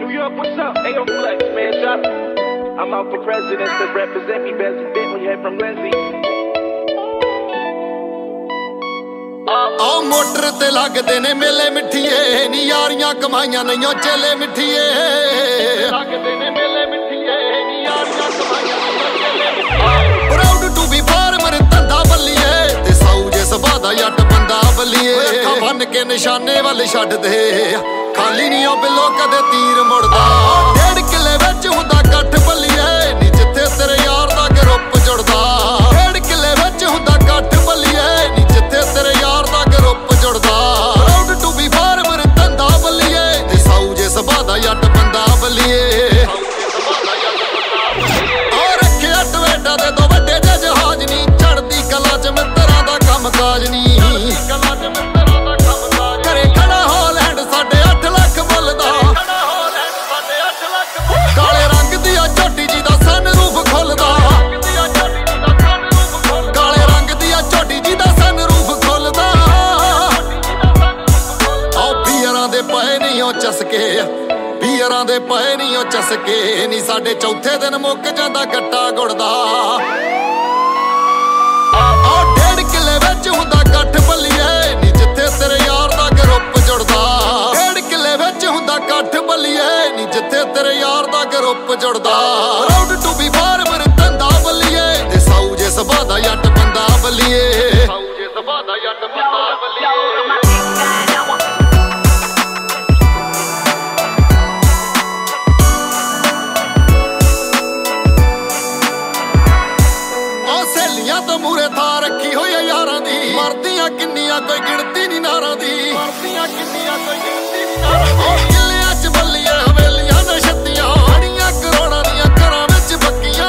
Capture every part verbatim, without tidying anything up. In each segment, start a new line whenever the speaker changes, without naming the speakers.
New York, what's up? Hey, yo, Flex, man, drop it. I'm out for president to represent me best fit when you head from Lindsay.
ਆ motor ਤੇ ਲੱਗਦੇ ਨੇ ਮੇਲੇ ਮਿੱਠੀਏ ਨੀ ਯਾਰੀਆਂ ਕਮਾਈਆਂ ਨਹੀਂਓ ਚੇਲੇ ਮਿੱਠੀਏ ਲੱਗਦੇ ਨੇ ਮੇਲੇ ਮਿੱਠੀਏ ਨੀ ਯਾਰੀਆਂ ਕਮਾਈਆਂ ਨਹੀਂਓ ਚੇਲੇ ਮਿੱਠੀਏ ਪ੍ਰਾਊਡ ਟੂ ਬੀ ਫਾਰਮਰ ਧੰਦਾ ਬੱਲੀਏ ਤੇ ਸਾਊ ਜੇ ਸਭਾ ਦਾ ਜੱਟ ਬੰਦਾ ਬੱਲੀਏ ਅੱਖਾਂ ਬੰਨ ਕੇ ਨਿਸ਼ਾਨੇ ਵੱਲ ਛੱਡਦੇ ਖਾਲੀ ਨਹੀਂ ਉਹ ਬਿੱਲੋ ਕਦੇ ਤੀਰ ਮੁੜਦਾ ਡੇਢ ਕਿੱਲੇ ਵਿੱਚ ਹੁੰਦਾ ਇਕੱਠ ਬੱਲੀਏ ਨੀ ਜਿੱਥੇ ਤੇਰੇ ਯਾਰ ਦਾ ਗਰੁੱਪ ਜੁੜਦਾ ਡੇਢ ਕਿੱਲੇ ਵਿੱਚ ਹੁੰਦਾ ਇਕੱਠ ਬੱਲੀਏ ਨੀ ਜਿੱਥੇ ਤੇਰੇ ਯਾਰ ਦਾ ਗਰੁੱਪ ਜੁੜਦਾ ਪ੍ਰਾਊਡ ਟੂ ਬੀ ਫਾਰਮਰ ਧੰਦਾ ਬੱਲੀਏ ਤੇ ਸਾਊ ਜੇ ਸਭਾ ਦਾ ਜੱਟ ਬੰਦਾ ਬੱਲੀਏ ਆ ਰੱਖਿਆ ਟਵੇਟਾ ਦੇ ਦੋ ਵੱਡੇ ਜੇ ਜਹਾਜ਼ ਨੀ ਚੜਦੀ ਕਲਾ ਚ ਮਿੱਤਰਾਂ ਦਾ ਕੰਮ ਕਾਜ ਨੀ ਘਰੇ ਖੜਾ ਹਾਲੈਂਡ ਸਾਡੇ ਅੱਠ ਲੱਖ ਬੋਲਦਾ ਕਾਲੇ ਰੰਗ ਦੀ ਆ ਝੋਟੀ ਜੀ ਦਾ ਸਨ ਰੂਫ ਖੁੱਲਦਾ ਕਾਲੇ ਰੰਗ ਦੀ ਆ ਝੋਟੀ ਜੀ ਦਾ ਸਨ ਰੂਫ ਖੁੱਲਦਾ ਆ ਬੀਅਰਾਂ ਦੇ ਪਏ ਨਹੀਂ ਉਹ ਚਸਕੇ ਬੀਅਰਾਂ ਦੇ ਪਏ ਨਹੀਂ ਉਹ ਚਸਕੇ ਨੀ ਸਾਡੇ ਚੌਥੇ ਦਿਨ ਮੁੱਕ ਜਾਂਦਾ ਗੱਟਾ ਗੁੜਦਾ ਆ ਡੇਢ ਕਿੱਲੇ ਵਿੱਚ ਹੁੰਦਾ ਇਕੱਠ ਬੱਲੀਏ ਨੀ ਜਿੱਥੇ ਤੇਰੇ ਯਾਰ ਦਾ ਗਰੁੱਪ ਜੁੜਦਾ ਡੇਢ ਕਿੱਲੇ ਵਿੱਚ ਹੁੰਦਾ ਇਕੱਠ ਬੱਲੀਏ ਨੀ ਜਿੱਥੇ ਤੇਰੇ ਯਾਰ ਦਾ ਗਰੁੱਪ ਜੁੜਦਾ ਪ੍ਰਾਊਡ ਟੂ ਬੀ ਫਾਰਮਰ ਧੰਦਾ ਬੱਲੀਏ ਤੇ ਸਾਊ ਜੇ ਸਭਾ ਦਾ ਜੱਟ ਬੰਦਾ ਬੱਲੀਏ ਸਾਊ ਜੇ ਸਭਾ ਦਾ ਜੱਟ ਬੰਦਾ ਬੱਲੀਏ ਤੋਂ ਮੂਰੇ ਥਾਂ ਰੱਖੀ ਹੋਈ ਯਾਰਾਂ ਦੀ ਮਰਦੀਆਂ ਕਿੰਨੀਆਂ ਕੋਈ ਗਿਣਤੀ ਨਹੀਂ ਨਾਰਾਂ ਦੀ ਮਰਦੀਆਂ ਕਿੰਨੀਆਂ ਕੋਈ ਗਿਣਤੀ ਨਹੀਂ ਨਾਰਾਂ ਦੀ ਕਿੱਲਿਆਂ ਚ ਬੱਲੀਆਂ ਹਵੇਲੀਆਂ ਨੇ ਛੱਤੀਆਂ ਅੜੀਆਂ ਕਰੋੜਾਂ ਦੀਆਂ ਘਰਾਂ ਵਿੱਚ ਬੱਕੀਆਂ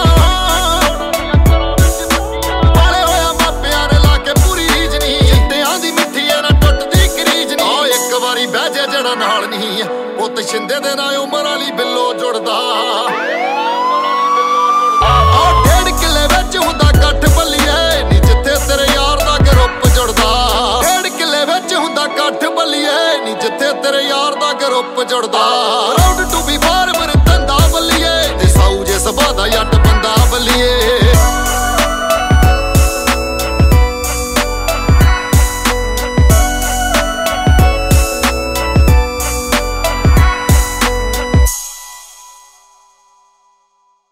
ਪਾਲੇ ਹੋਇਆ ਮਾਪਿਆਂ ਨੇ ਲਾ ਕੇ ਪੂਰੀ ਰੀਝ ਨਹੀਂ ਜਿੱਤਿਆਂ ਦੀ ਮਿੱਠੀ ਐ ਨਾ ਟੁੱਟਦੀ ਕਰੀਜ ਨਹੀਂ ਉਹ ਇੱਕ ਵਾਰੀ ਬਹਿ ਜਾ ਜਿਹੜਾ ਨਾਲ ਨਹੀਂ ਪੁੱਤ ਛਿੰਦੇ ਦੇ ਨਾਲ ਉਮਰ ਵਾਲੀ ਬਿੱਲੋ ਜੁੜਦਾ ਆ ਡੇਢ ਕਿੱਲੇ ਵਿੱਚ ਹੁੰਦਾ ਇਕੱਠ ਬੱਲੀਏ ਨੀ ਜਿੱਥੇ ਤੇਰੇ ਯਾਰ ਦਾ ਗਰੁੱਪ ਜੁੜਦਾ ਡੇਢ ਕਿੱਲੇ ਵਿੱਚ ਹੁੰਦਾ ਇਕੱਠ ਬੱਲੀਏ ਨੀ ਜਿੱਥੇ ਤੇਰੇ ਯਾਰ ਦਾ ਗਰੁੱਪ ਜੁੜਦਾ